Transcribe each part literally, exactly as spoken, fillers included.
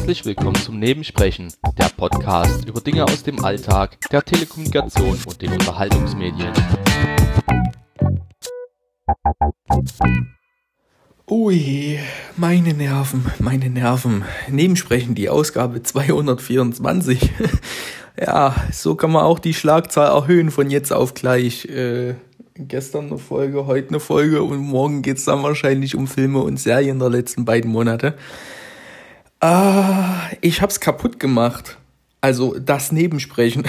Herzlich willkommen zum Nebensprechen, der Podcast über Dinge aus dem Alltag, der Telekommunikation und den Unterhaltungsmedien. Ui, meine Nerven, meine Nerven. Nebensprechen, die Ausgabe zweihundertvierundzwanzig. Ja, so kann man auch die Schlagzahl erhöhen von jetzt auf gleich. Äh, gestern eine Folge, heute eine Folge und morgen geht's dann wahrscheinlich um Filme und Serien der letzten beiden Monate. Ah, ich hab's kaputt gemacht. Also das Nebensprechen.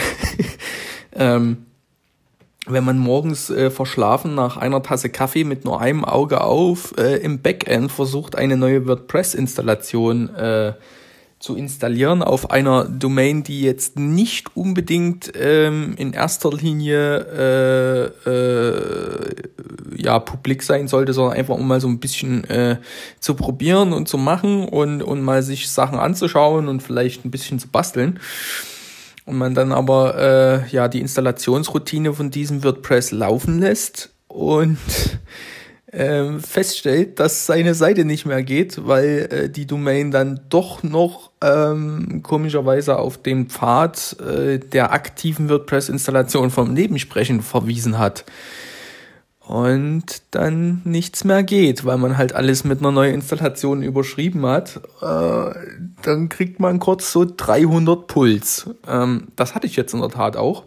ähm, wenn man morgens äh, verschlafen nach einer Tasse Kaffee mit nur einem Auge auf äh, im Backend versucht, eine neue WordPress-Installation äh, zu installieren auf einer Domain, die jetzt nicht unbedingt ähm, in erster Linie äh, äh, ja publik sein sollte, sondern einfach um mal so ein bisschen äh, zu probieren und zu machen und und mal sich Sachen anzuschauen und vielleicht ein bisschen zu basteln. Und man dann aber äh, ja die Installationsroutine von diesem WordPress laufen lässt und äh, feststellt, dass seine Seite nicht mehr geht, weil äh, die Domain dann doch noch ähm, komischerweise auf den Pfad äh, der aktiven WordPress-Installation vom Nebensprechen verwiesen hat. Und dann nichts mehr geht, weil man halt alles mit einer neuen Installation überschrieben hat. Äh, dann kriegt man kurz so dreihundert Puls. Ähm, das hatte ich jetzt in der Tat auch.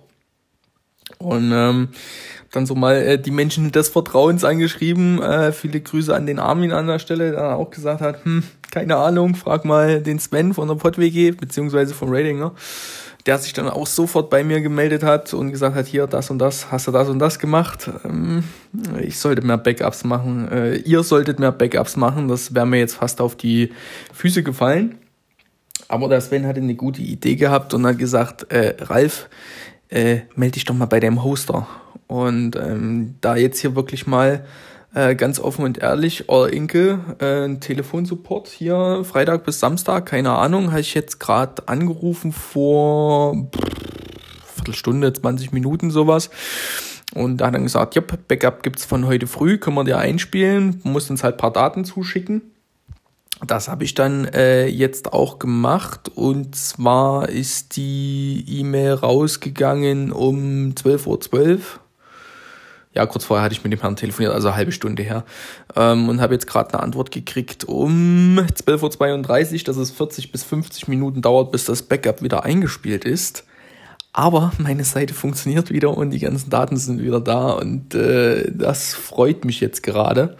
Und ähm, dann so mal äh, die Menschen des Vertrauens angeschrieben. Äh, viele Grüße an den Armin an der Stelle, der auch gesagt hat, hm, keine Ahnung, frag mal den Sven von der PodWG, beziehungsweise von Ratinger, der sich dann auch sofort bei mir gemeldet hat und gesagt hat, hier, das und das, hast du das und das gemacht? Ähm, ich sollte mehr Backups machen. Äh, ihr solltet mehr Backups machen. Das wäre mir jetzt fast auf die Füße gefallen. Aber der Sven hatte eine gute Idee gehabt und hat gesagt, äh, Ralf, äh, melde dich doch mal bei deinem Hoster. Und ähm, da jetzt hier wirklich mal äh, ganz offen und ehrlich, All Inke, äh, ein Telefonsupport hier, Freitag bis Samstag, keine Ahnung, habe ich jetzt gerade angerufen vor pff, Viertelstunde, zwanzig Minuten sowas. Und da hat er gesagt, ja, Backup gibt's von heute früh, können wir dir einspielen, musst uns halt ein paar Daten zuschicken. Das habe ich dann äh, jetzt auch gemacht und zwar ist die E-Mail rausgegangen um zwölf Uhr zwölf. Ja, kurz vorher hatte ich mit dem Herrn telefoniert, also eine halbe Stunde her. Ähm, und habe jetzt gerade eine Antwort gekriegt um zwölf Uhr zweiunddreißig, dass es vierzig bis fünfzig Minuten dauert, bis das Backup wieder eingespielt ist. Aber meine Seite funktioniert wieder und die ganzen Daten sind wieder da und äh, das freut mich jetzt gerade.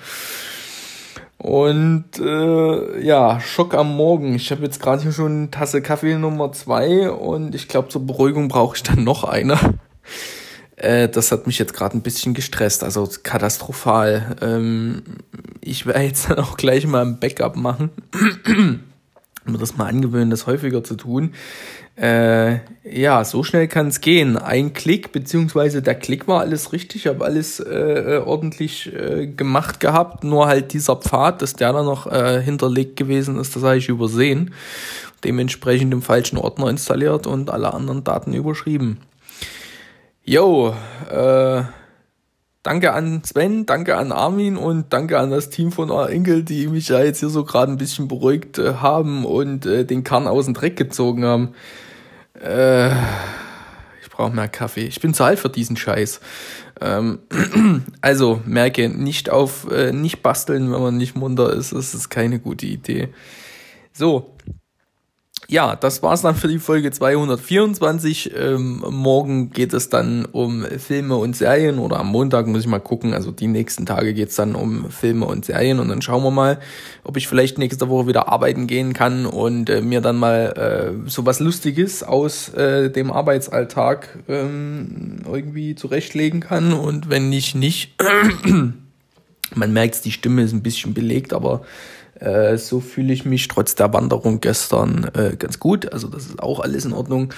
Und äh, ja, Schock am Morgen. Ich habe jetzt gerade hier schon eine Tasse Kaffee Nummer zwei und ich glaube, zur Beruhigung brauche ich dann noch eine. Äh, das hat mich jetzt gerade ein bisschen gestresst, also katastrophal. Ähm, ich werde jetzt dann auch gleich mal ein Backup machen. Mir das mal angewöhnen, das häufiger zu tun. Äh, ja, so schnell kann es gehen. Ein Klick, beziehungsweise der Klick war alles richtig, ich habe alles äh, ordentlich äh, gemacht gehabt, nur halt dieser Pfad, dass der da noch äh, hinterlegt gewesen ist, das habe ich übersehen. Dementsprechend im falschen Ordner installiert und alle anderen Daten überschrieben. Jo, äh, danke an Sven, danke an Armin und danke an das Team von A. Inkel, die mich ja jetzt hier so gerade ein bisschen beruhigt äh, haben und äh, den Karren aus dem Dreck gezogen haben. Äh, ich brauche mehr Kaffee. Ich bin zu alt für diesen Scheiß. Ähm, also merke, nicht auf, äh, nicht basteln, wenn man nicht munter ist. Das ist keine gute Idee. So. Ja, das war's dann für die Folge zweihundertvierundzwanzig. Ähm, morgen geht es dann um Filme und Serien oder am Montag muss ich mal gucken. Also die nächsten Tage geht's dann um Filme und Serien und dann schauen wir mal, ob ich vielleicht nächste Woche wieder arbeiten gehen kann und äh, mir dann mal äh, so was Lustiges aus äh, dem Arbeitsalltag ähm, irgendwie zurechtlegen kann und wenn nicht, nicht. Man merkt, die Stimme ist ein bisschen belegt, aber Äh, so fühle ich mich trotz der Wanderung gestern äh, ganz gut. Also das ist auch alles in Ordnung.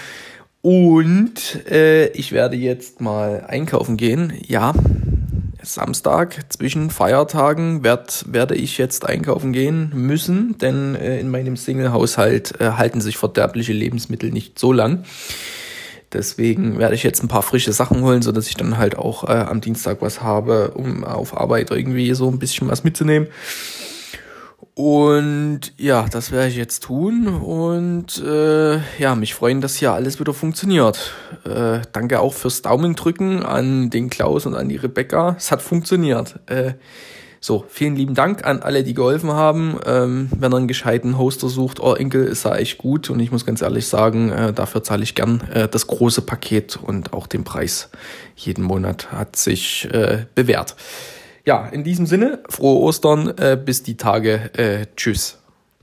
Und äh, ich werde jetzt mal einkaufen gehen. Ja, Samstag zwischen Feiertagen werd, werde ich jetzt einkaufen gehen müssen, denn äh, in meinem Single-Haushalt äh, halten sich verderbliche Lebensmittel nicht so lang. Deswegen werde ich jetzt ein paar frische Sachen holen, sodass ich dann halt auch äh, am Dienstag was habe, um auf Arbeit irgendwie so ein bisschen was mitzunehmen. Und ja, das werde ich jetzt tun und äh, ja, mich freuen, dass hier alles wieder funktioniert. Äh, danke auch fürs Daumendrücken an den Klaus und an die Rebecca. Es hat funktioniert. Äh, so, vielen lieben Dank an alle, die geholfen haben. Ähm, wenn ihr einen gescheiten Hoster sucht, oh Enkel, ist er echt gut. Und ich muss ganz ehrlich sagen, äh, dafür zahle ich gern äh, das große Paket und auch den Preis jeden Monat. Hat sich äh, bewährt. Ja, in diesem Sinne, frohe Ostern, äh, bis die Tage, äh, tschüss.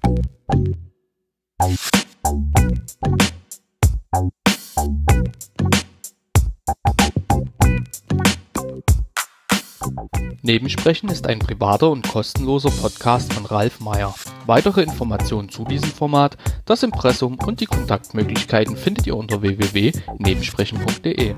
Nebensprechen ist ein privater und kostenloser Podcast von Ralf Meyer. Weitere Informationen zu diesem Format, das Impressum und die Kontaktmöglichkeiten findet ihr unter w w w punkt nebensprechen punkt de.